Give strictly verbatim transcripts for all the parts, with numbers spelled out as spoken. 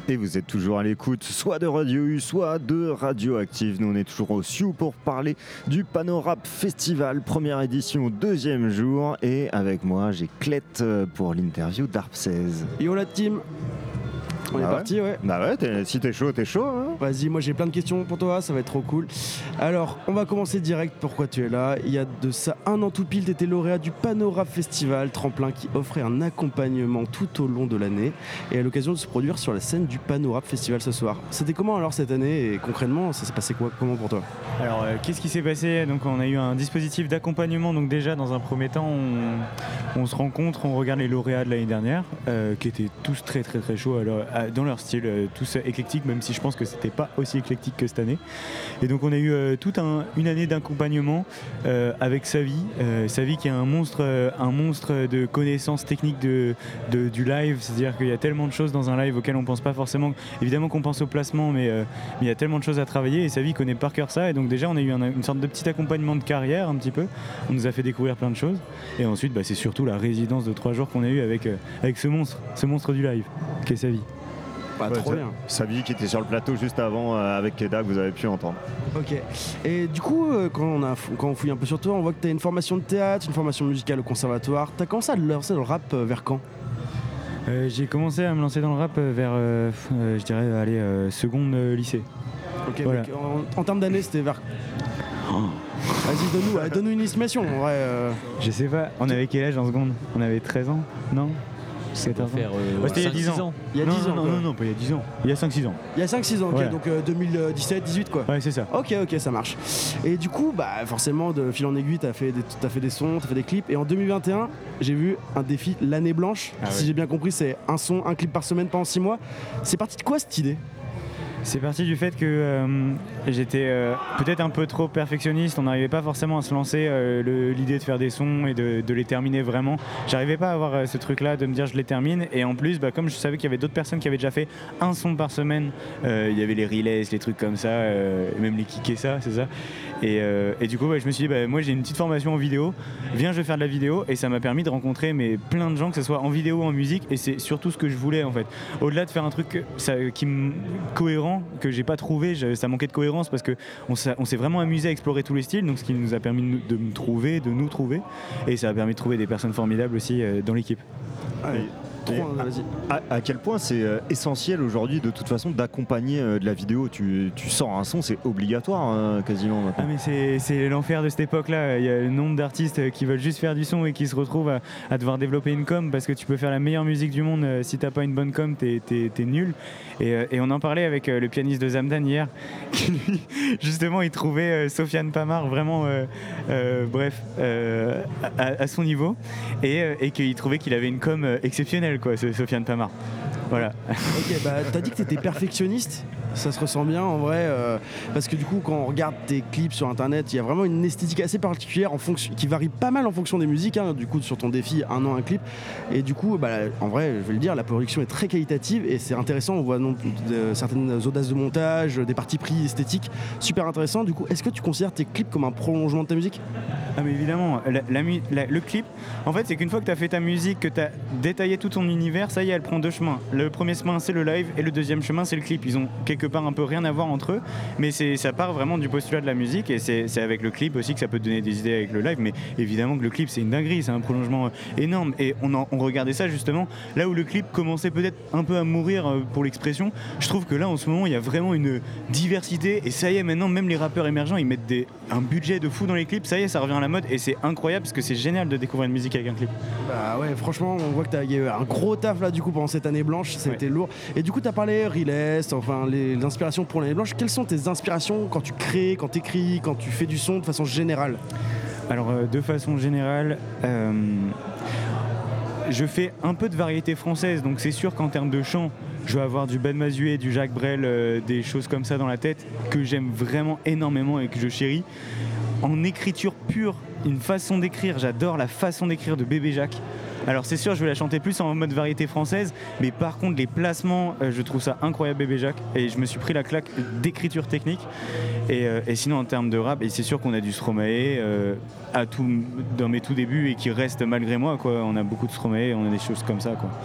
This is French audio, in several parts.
Et vous êtes toujours à l'écoute, soit de Radio U, soit de Radioactive. Nous, on est toujours au Sioux pour parler du Panorap Festival, première édition, deuxième jour. Et avec moi, j'ai Clette pour l'interview d'Arp seize. Yo la team. On bah est ouais. parti, ouais. Bah ouais, t'es, si t'es chaud, t'es chaud. Hein. Vas-y, moi j'ai plein de questions pour toi, ça va être trop cool. Alors, on va commencer direct. Pourquoi tu es là? Il y a de ça un an tout pile, t'étais lauréat du Panorap Festival, tremplin qui offrait un accompagnement tout au long de l'année et à l'occasion de se produire sur la scène du Panorap Festival ce soir. C'était comment alors cette année et concrètement, ça s'est passé quoi, comment pour toi? Alors, euh, qu'est-ce qui s'est passé? Donc, on a eu un dispositif d'accompagnement. Donc, déjà, dans un premier temps, on, on se rencontre, on regarde les lauréats de l'année dernière, euh, qui étaient tous très, très, très chauds à leur, à, dans leur style, euh, tous éclectiques, même si je pense que c'était pas aussi éclectique que cette année. Et donc, on a eu euh, toute un, une année d'accompagnement euh, avec Savi, euh, Savi qui est un monstre, euh, un monstre de connaissances techniques de, de, du live. C'est-à-dire qu'il y a tellement de choses dans un live auxquelles on pense pas forcément. Évidemment qu'on pense au placement, mais, euh, mais il y a tellement de choses à travailler et Savi connaît par cœur ça. Et donc déjà, on a eu un, une sorte de petit accompagnement de carrière un petit peu. On nous a fait découvrir plein de choses. Et ensuite, bah, c'est surtout la résidence de trois jours qu'on a eu avec, euh, avec ce monstre, ce monstre du live, qui est Savi. Bah, ouais, trop bien. Savi qui était sur le plateau juste avant euh, avec Keda que vous avez pu entendre. Ok. Et du coup, euh, quand, on a, quand on fouille un peu sur toi, on voit que tu as une formation de théâtre, une formation musicale au conservatoire. Tu as commencé à te lancer dans le rap euh, vers quand? euh, J'ai commencé à me lancer dans le rap vers, euh, euh, je dirais, allez, euh, seconde euh, lycée. Ok, voilà. donc, en, en termes d'années, c'était vers... Oh. Vas-y, donne-nous, euh, donne-nous une estimation. En vrai, euh... Je sais pas, on avait quel âge en seconde? On avait treize ans? Non? Ça faire euh, ouais, c'était il y a dix ans. Il y a non, dix non, ans. Non, non, non, pas il y a dix ans. Il y a cinq six ans. Il y a cinq six ans, ok, voilà. Donc euh, deux mille dix-sept dix-huit quoi. Ouais, c'est ça. Ok, ok, ça marche. Et du coup, bah forcément, de fil en aiguille, t'as fait des, t'as fait des sons, t'as fait des clips. Et en deux mille vingt et un, j'ai vu un défi l'année blanche. Ah, si ouais. j'ai bien compris, c'est un son, un clip par semaine pendant six mois. C'est parti de quoi cette idée? C'est parti du fait que euh, j'étais euh, peut-être un peu trop perfectionniste, on n'arrivait pas forcément à se lancer, euh, le, l'idée de faire des sons et de, de les terminer vraiment. J'arrivais pas à avoir euh, ce truc-là de me dire je les termine, et en plus, bah, comme je savais qu'il y avait d'autres personnes qui avaient déjà fait un son par semaine, euh, il y avait les relays, les trucs comme ça, euh, même les kick et ça, c'est ça. Et, euh, et du coup, bah, je me suis dit, bah, moi j'ai une petite formation en vidéo, viens je vais faire de la vidéo, et ça m'a permis de rencontrer mais, plein de gens, que ce soit en vidéo ou en musique, et c'est surtout ce que je voulais en fait. Au-delà de faire un truc ça, qui m- cohérent, que j'ai pas trouvé, je, ça manquait de cohérence parce que on, on s'est vraiment amusé à explorer tous les styles, donc ce qui nous a permis de, nous, de me trouver, de nous trouver, et ça a permis de trouver des personnes formidables aussi euh, dans l'équipe. Allez. Et à, à, à quel point c'est euh, essentiel aujourd'hui de toute façon d'accompagner euh, de la vidéo. Tu, tu sors un son, c'est obligatoire hein, quasiment maintenant. Ah mais c'est, c'est l'enfer de cette époque-là. Il y a le nombre d'artistes qui veulent juste faire du son et qui se retrouvent à, à devoir développer une com, parce que tu peux faire la meilleure musique du monde, euh, si t'as pas une bonne com, t'es, t'es, t'es nul. Et, euh, et on en parlait avec euh, le pianiste de Zamdan hier, qui lui, justement, il trouvait euh, Sofiane Pamar vraiment, euh, euh, bref, euh, à, à son niveau, et, euh, et qu'il trouvait qu'il avait une com euh, exceptionnelle, quoi, ce Sofiane Pamar. Voilà. Ok, bah t'as dit que t'étais perfectionniste, ça se ressent bien en vrai, euh, parce que du coup quand on regarde tes clips sur internet, il y a vraiment une esthétique assez particulière en fonction, qui varie pas mal en fonction des musiques, hein, du coup sur ton défi un an un clip, et du coup bah, en vrai je vais le dire, la production est très qualitative et c'est intéressant, on voit non, de, certaines audaces de montage, des partis pris esthétiques, super intéressant. Du coup est-ce que tu considères tes clips comme un prolongement de ta musique? Ah mais évidemment, la, la, la, le clip, en fait c'est qu'une fois que tu as fait ta musique, que tu as détaillé tout ton univers, ça y est, elle prend deux chemins. Le premier chemin c'est le live et le deuxième chemin c'est le clip. Ils ont quelque part un peu rien à voir entre eux, mais c'est, ça part vraiment du postulat de la musique, et c'est, c'est avec le clip aussi que ça peut te donner des idées avec le live. Mais évidemment que le clip c'est une dinguerie, c'est un prolongement énorme, et on, en, on regardait ça justement là où le clip commençait peut-être un peu à mourir pour l'expression. Je trouve que là en ce moment il y a vraiment une diversité, et ça y est, maintenant même les rappeurs émergents ils mettent des, un budget de fou dans les clips, ça y est, ça revient à la mode, et c'est incroyable parce que c'est génial de découvrir une musique avec un clip. Bah ouais, franchement on voit que t'as y a eu un gros taf là du coup pendant cette année blanche, c'était ouais. lourd. Et du coup t'as parlé Riles, enfin les, les inspirations pour l'année blanche. Quelles sont tes inspirations quand tu crées, quand tu écris, quand tu fais du son de façon générale? Alors euh, de façon générale, euh, je fais un peu de variété française, donc c'est sûr qu'en termes de chant, je vais avoir du Ben Mazué, du Jacques Brel, euh, des choses comme ça dans la tête que j'aime vraiment énormément et que je chéris. En écriture pure, une façon d'écrire, j'adore la façon d'écrire de Bébé Jacques. Alors c'est sûr, je vais la chanter plus en mode variété française, mais par contre les placements, euh, je trouve ça incroyable Bébé Jacques, et je me suis pris la claque d'écriture technique. Et, euh, et sinon en termes de rap, et c'est sûr qu'on a du Stromae euh, à tout, dans mes tout débuts, et qui reste malgré moi, quoi. On a beaucoup de Stromae, on a des choses comme ça, quoi.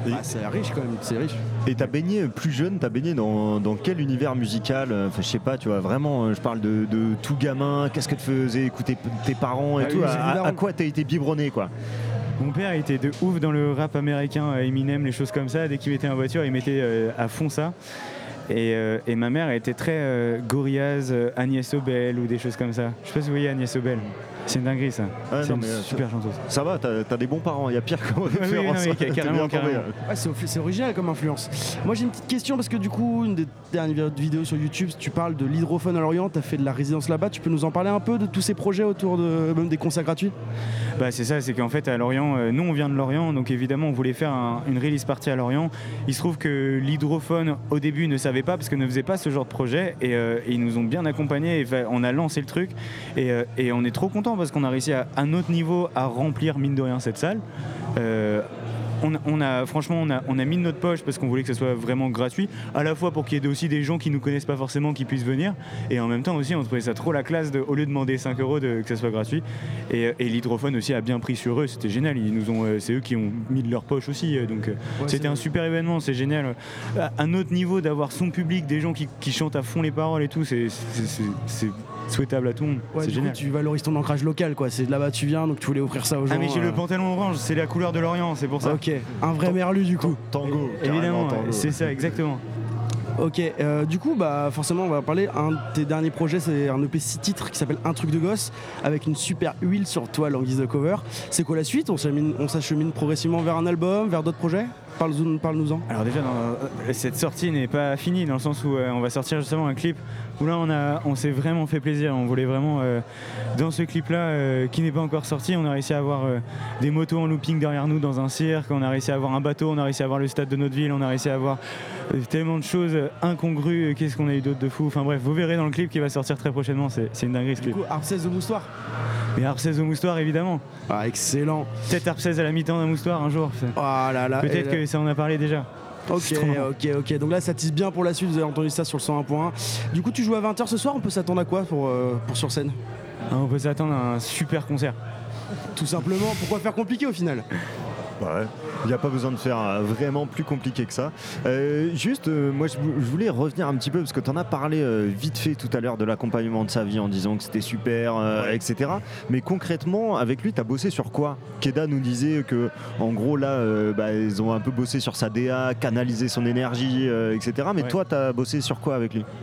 Bah, c'est riche quand même, c'est riche. Et t'as baigné plus jeune, t'as baigné dans, dans quel univers musical? Enfin, je sais pas, tu vois, vraiment, je parle de, de tout gamin, qu'est-ce que te faisaient écouter tes parents et Ah tout, oui, à, évidemment. à quoi t'as été biberonné, quoi? Mon père était de ouf dans le rap américain, Eminem, les choses comme ça. Dès qu'il mettait en voiture, il mettait euh, à fond ça. Et, euh, et ma mère était très euh, Gorillaz, euh, Agnès Obel ou des choses comme ça. Je sais pas si vous voyez Agnès Obel. C'est une dinguerie ça. Ouais, c'est non, une mais, euh, super chanteuse. Ça va, t'as, t'as des bons parents, il y a pire comme oui, oui, non, référence. mais T'es carrément, bien tombé, carrément. hein. Ouais, c'est, c'est original comme influence. Moi j'ai une petite question parce que du coup, une des dernières vidéos sur YouTube, tu parles de l'hydrophone à Lorient, tu as fait de la résidence là-bas, tu peux nous en parler un peu de tous ces projets autour de même des concerts gratuits? Bah, c'est ça, c'est qu'en fait à Lorient, euh, nous on vient de Lorient, donc évidemment on voulait faire un- une release party à Lorient. Il se trouve que l'hydrophone au début ne savait pas parce que ne faisait pas ce genre de projet et, euh, et ils nous ont bien accompagnés, et fa- on a lancé le truc et, euh, et on est trop content parce qu'on a réussi à, à notre niveau à remplir mine de rien cette salle. Euh, on, a- on a, franchement, on a, on a mis de notre poche parce qu'on voulait que ce soit vraiment gratuit, à la fois pour qu'il y ait aussi des gens qui nous connaissent pas forcément qui puissent venir, et en même temps aussi on trouvait ça trop la classe de, au lieu de demander cinq euros de, que ça soit gratuit. Et, et l'hydrophone aussi a bien pris sur eux, c'était génial. Ils nous ont, euh, c'est eux qui ont mis de leur poche aussi, euh, donc euh, Ouais, c'était c'est- un super événement, c'est génial. À un autre niveau d'avoir son public, des gens qui, qui chantent à fond les paroles et tout, c'est, c'est, c'est- c'est souhaitable à tout le monde. Ouais, c'est du coup, génial. tu valorises ton ancrage local, quoi. C'est de là-bas tu viens, donc tu voulais offrir ça aux gens. Ah mais j'ai euh. le pantalon orange, c'est la couleur de l'Orient, c'est pour ça. Ok, un vrai merlu du coup. Tango, Évidemment, carrément, ouais, tango. c'est ça, exactement. Ok, euh, du coup, bah forcément, on va parler. Un de tes derniers projets, c'est un E P six titres qui s'appelle Un truc de gosse, avec une super huile sur toile en guise de cover. C'est quoi la suite? On s'achemine, on s'achemine progressivement vers un album, vers d'autres projets? Parle-nous- Parle-nous-en. Alors déjà, dans- euh, cette sortie n'est pas finie dans le sens où euh, on va sortir justement un clip où là on, a, on s'est vraiment fait plaisir. On voulait vraiment, euh, dans ce clip-là, euh, qui n'est pas encore sorti, on a réussi à avoir euh, des motos en looping derrière nous dans un cirque, on a réussi à avoir un bateau, on a réussi à avoir le stade de notre ville, on a réussi à avoir euh, tellement de choses euh, incongrues. Qu'est-ce qu'on a eu d'autre de fou? Enfin bref, vous verrez dans le clip qui va sortir très prochainement, c'est, c'est une dinguerie ce Du clip. coup, Harp seize de Moustoir. Mais Harp seize au moustoir évidemment. Ah, excellent. Peut-être Harp seize à la mi-temps d'un moustoir un jour. Oh là là. Peut-être et là- que ça en a parlé déjà. Ok, C'est trop marrant. ok, ok. Donc là, ça tease bien pour la suite. Vous avez entendu ça sur le cent un point un. Du coup, tu joues à vingt heures ce soir. On peut s'attendre à quoi pour, euh, pour sur scène? Ah, on peut s'attendre à un super concert. Tout simplement. Pourquoi faire compliqué au final? Bah ouais. Il n'y a pas besoin de faire euh, vraiment plus compliqué que ça. Euh, juste, euh, moi je, vou- je voulais revenir un petit peu parce que tu en as parlé euh, vite fait tout à l'heure de l'accompagnement de sa vie en disant que c'était super, euh, et cetera. Mais concrètement, avec lui, tu as bossé sur quoi? Keda nous disait que, en gros, là, euh, bah, ils ont un peu bossé sur sa D A, canaliser son énergie, euh, et cetera. Mais Ouais. toi, tu as bossé sur quoi avec lui?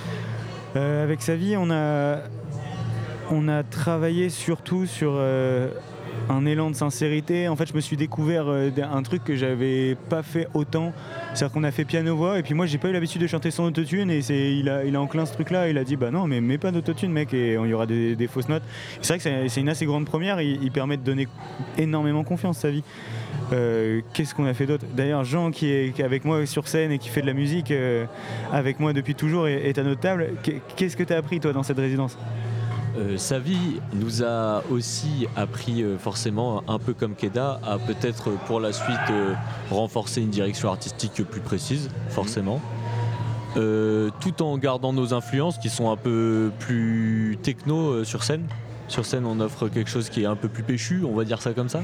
Euh, avec sa vie, on a, on a travaillé surtout sur euh, un élan de sincérité. En fait, je me suis découvert euh, un truc que j'avais pas fait autant. C'est-à-dire qu'on a fait piano-voix, et puis moi, j'ai pas eu l'habitude de chanter sans autotune, et c'est, il, a, il a enclin ce truc-là. Il a dit, bah non, mais mets pas d'autotune, mec, et il y aura des, des fausses notes. C'est vrai que c'est, c'est une assez grande première. Il, il permet de donner énormément confiance à sa vie. Euh, qu'est-ce qu'on a fait d'autre? D'ailleurs, Jean qui est, qui est avec moi sur scène et qui fait de la musique euh, avec moi depuis toujours est, est à notre table. Qu'est- Qu'est-ce que tu as appris toi dans cette résidence? Euh, sa vie nous a aussi appris euh, forcément, un peu comme Keda, à peut-être euh, pour la suite euh, renforcer une direction artistique plus précise, forcément. Euh, tout en gardant nos influences qui sont un peu plus techno euh, sur scène. Sur scène, on offre quelque chose qui est un peu plus péchu, on va dire ça comme ça.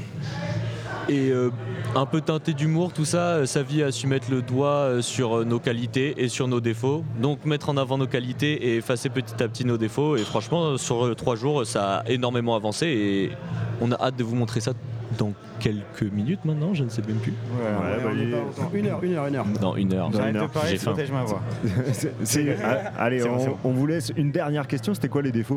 Et euh, un peu teinté d'humour, tout ça, euh, sa vie a su mettre le doigt euh, sur euh, nos qualités et sur nos défauts. Donc mettre en avant nos qualités et effacer petit à petit nos défauts. Et franchement, euh, sur euh, trois jours, ça a énormément avancé et on a hâte de vous montrer ça dans quelques minutes maintenant, je ne sais même plus. Ouais, bah, on est il- pas longtemps. Une heure, une heure, une heure. Dans une heure. Dans J'arrête une de heure. parler, J'ai je faim. protège ma voix. C'est- c'est- ah, allez, C'est bon, c'est on, bon. on vous laisse une dernière question. C'était quoi les défauts?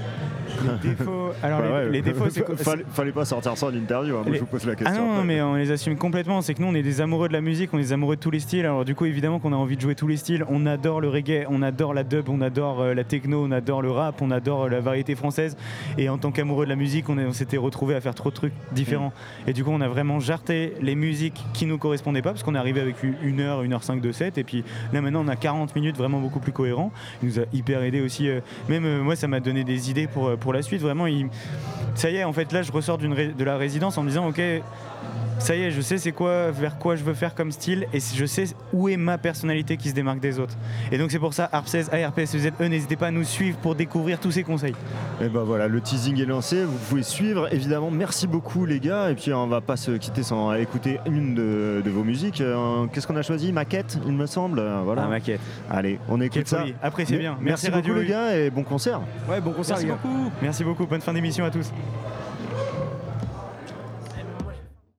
Les défauts, alors Bah les, ouais, les défauts, c'est quoi? fallait, fallait pas sortir ça en interview, hein. Moi Les- je vous pose la Ah question. non, après. mais on les assume complètement. C'est que nous, on est des amoureux de la musique, on est des amoureux de tous les styles. Alors du coup, évidemment qu'on a envie de jouer tous les styles. On adore le reggae, on adore la dub, on adore euh, la techno, on adore le rap, on adore euh, la variété française. Et en tant qu'amoureux de la musique, on, est- on s'était retrouvés à faire trop de trucs différents. Et du coup, on a vraiment jarté les musiques qui nous correspondaient pas, parce qu'on est arrivé avec une heure, une heure cinq de set. Et puis là, maintenant, on a quarante minutes vraiment beaucoup plus cohérents. Il nous a hyper aidé aussi. euh, même euh, moi, ça m'a donné des idées pour, euh, pour la suite. Vraiment, il... ça y est, en fait, là, je ressors d'une ré- de la résidence en me disant, ok, ça y est, je sais c'est quoi, vers quoi je veux faire comme style, et je sais où est ma personnalité qui se démarque des autres. Et donc c'est pour ça, A R P seize, A R P S E Z E, n'hésitez pas à nous suivre pour découvrir tous ces conseils. Et ben voilà, le teasing est lancé, vous pouvez suivre évidemment. Merci beaucoup les gars, et puis on va pas se quitter sans écouter une de, de vos musiques. Euh, qu'est-ce qu'on a choisi? Maquette, il me semble. Euh, voilà. Ah, Maquette. Allez, on écoute Quelle ça. folie. Appréciez bien. Merci, Merci beaucoup Radio les gars et bon concert. Ouais, bon concert Merci les gars. beaucoup. Merci beaucoup. Bonne fin d'émission à tous.